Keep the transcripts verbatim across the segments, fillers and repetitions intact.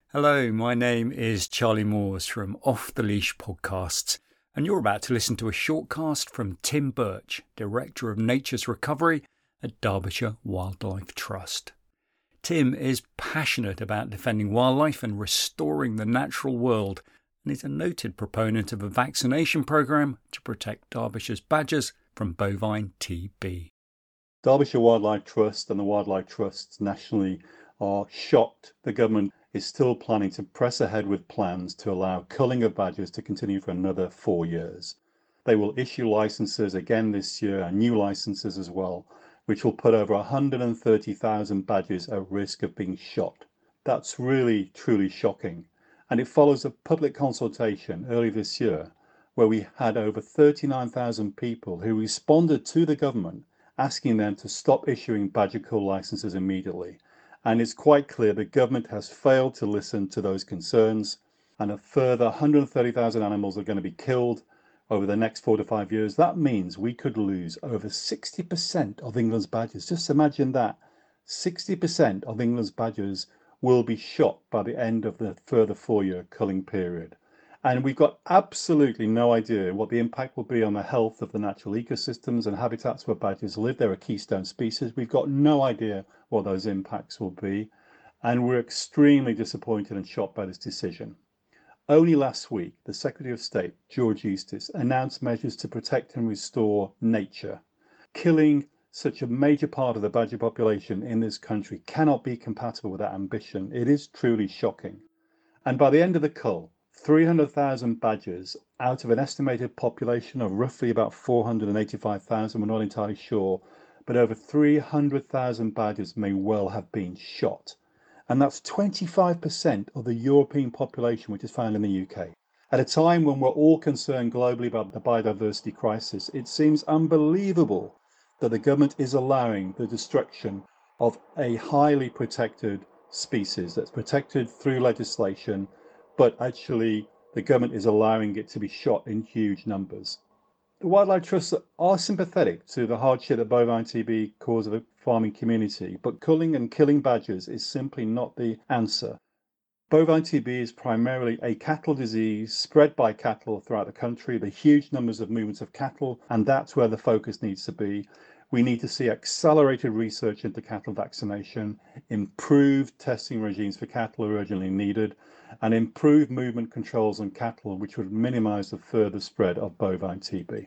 Hello, my name is Charlie Moores from Off the Leash Podcasts, and you're about to listen to a shortcast from Tim Birch, Director of Nature's Recovery at Derbyshire Wildlife Trust. Tim is passionate about defending wildlife and restoring the natural world, and is a noted proponent of a vaccination programme to protect Derbyshire's badgers from bovine T B. Derbyshire Wildlife Trust and the Wildlife Trusts nationally are shocked the government is still planning to press ahead with plans to allow culling of badgers to continue for another four years. They will issue licences again this year, and new licences as well, which will put over one hundred thirty thousand badgers at risk of being shot. That's really, truly shocking. And it follows a public consultation early this year where we had over thirty-nine thousand people who responded to the government asking them to stop issuing badger cull licences immediately. And it's quite clear the government has failed to listen to those concerns, and a further one hundred thirty thousand animals are going to be killed over the next four to five years. That means we could lose over sixty percent of England's badgers. Just imagine that. sixty percent of England's badgers will be shot by the end of the further four-year culling period. And we've got absolutely no idea what the impact will be on the health of the natural ecosystems and habitats where badgers live. They're a keystone species. We've got no idea what those impacts will be. And we're extremely disappointed and shocked by this decision. Only last week, the Secretary of State, George Eustice, announced measures to protect and restore nature. Killing such a major part of the badger population in this country cannot be compatible with that ambition. It is truly shocking. And by the end of the cull, three hundred thousand badgers out of an estimated population of roughly about four hundred eighty-five thousand, we're not entirely sure, but over three hundred thousand badgers may well have been shot. And that's twenty-five percent of the European population which is found in the U K. At a time when we're all concerned globally about the biodiversity crisis, it seems unbelievable that the government is allowing the destruction of a highly protected species that's protected through legislation, but actually the government is allowing it to be shot in huge numbers. The Wildlife Trusts are sympathetic to the hardship that bovine T B causes the farming community, but culling and killing badgers is simply not the answer. Bovine T B is primarily a cattle disease spread by cattle throughout the country, the huge numbers of movements of cattle, and that's where the focus needs to be. We need to see accelerated research into cattle vaccination, improved testing regimes for cattle are urgently needed, and improved movement controls on cattle, which would minimise the further spread of bovine T B.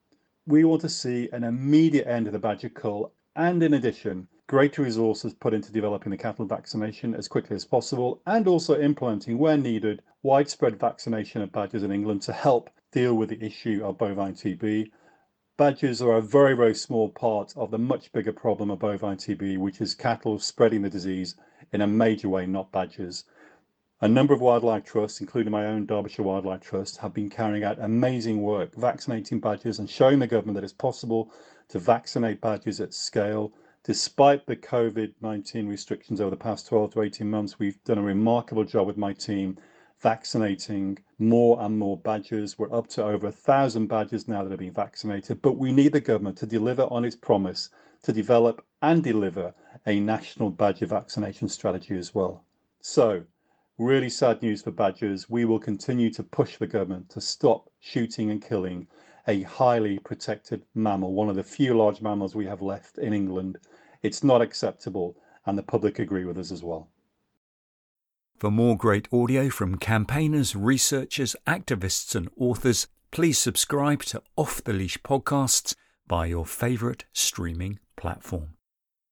We want to see an immediate end of the badger cull, and in addition, greater resources put into developing the cattle vaccination as quickly as possible, and also implementing, where needed, widespread vaccination of badgers in England to help deal with the issue of bovine T B. Badgers are a very, very small part of the much bigger problem of bovine T B, which is cattle spreading the disease in a major way, not badgers. A number of wildlife trusts, including my own Derbyshire Wildlife Trust, have been carrying out amazing work vaccinating badgers and showing the government that it's possible to vaccinate badgers at scale. Despite the COVID nineteen restrictions over the past twelve to eighteen months, we've done a remarkable job with my team vaccinating more and more badgers. We're up to over a thousand badgers now that have been vaccinated, but we need the government to deliver on its promise to develop and deliver a national badger vaccination strategy as well. So, really sad news for badgers. We will continue to push the government to stop shooting and killing a highly protected mammal, one of the few large mammals we have left in England. It's not acceptable, and the public agree with us as well. For more great audio from campaigners, researchers, activists and authors, please subscribe to Off the Leash Podcasts by your favourite streaming platform.